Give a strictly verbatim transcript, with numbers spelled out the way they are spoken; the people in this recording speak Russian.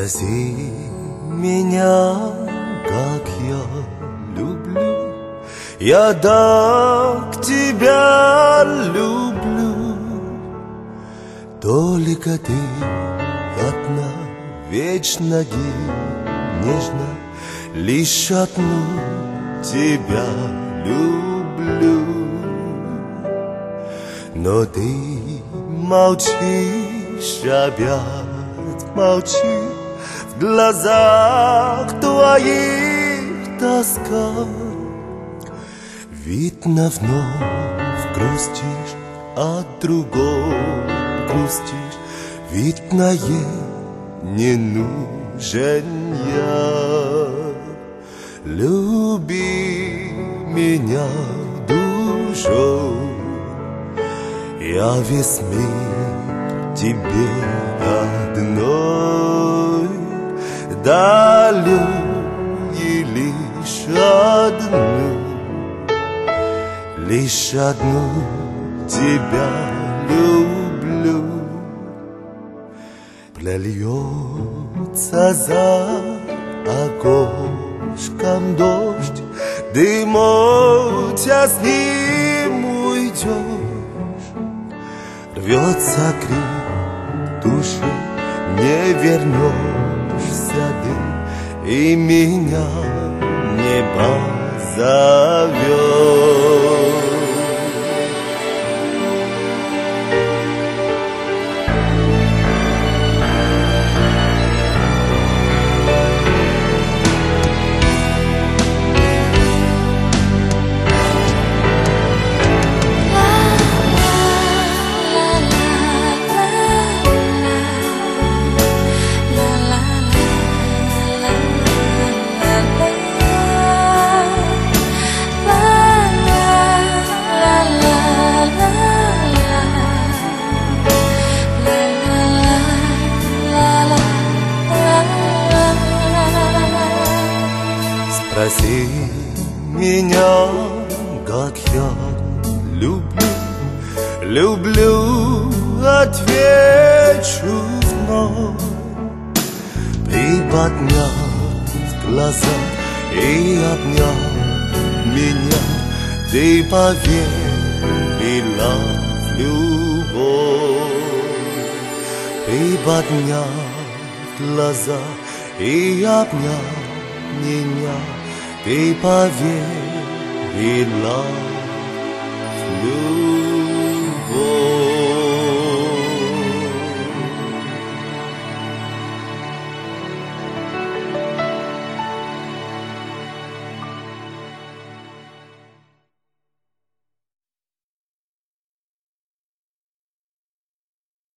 Спроси меня, как я люблю, я так тебя люблю. Только ты одна, вечно и нежно, лишь одну тебя люблю. Но ты молчишь, опять молчишь, в глазах твоих тоска. Видно, вновь грустишь, от другого грустишь. Видно, ей не нужен я. Люби меня душой, я весь мир тебе одной дарю, и лишь одну, лишь одну тебя люблю. Прольется за окошком дождь, дымом с ним уйдешь. Рвется крик души, не вернешься ты, и меня небо зовет. Спроси меня, как я люблю, люблю, отвечу вновь. Приподняв глаза и обняв меня, ты поверила в любовь. Приподняв глаза и обняв меня, ты поверила